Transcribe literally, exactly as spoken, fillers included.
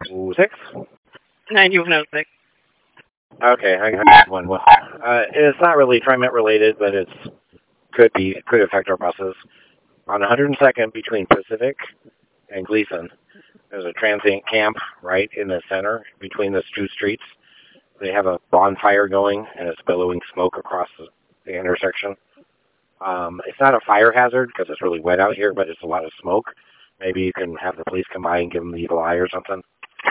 oh six? ninety-one oh six. Okay, I got one. Well, uh, it's not really TriMet related, but it's could be could affect our buses. On one hundred second between Pacific and Gleason, there's a transient camp right in the center between the two streets. They have a bonfire going, and it's billowing smoke across the, the intersection. Um, it's not a fire hazard because it's really wet out here, but it's a lot of smoke. Maybe you can have the police come by and give them the evil eye or something.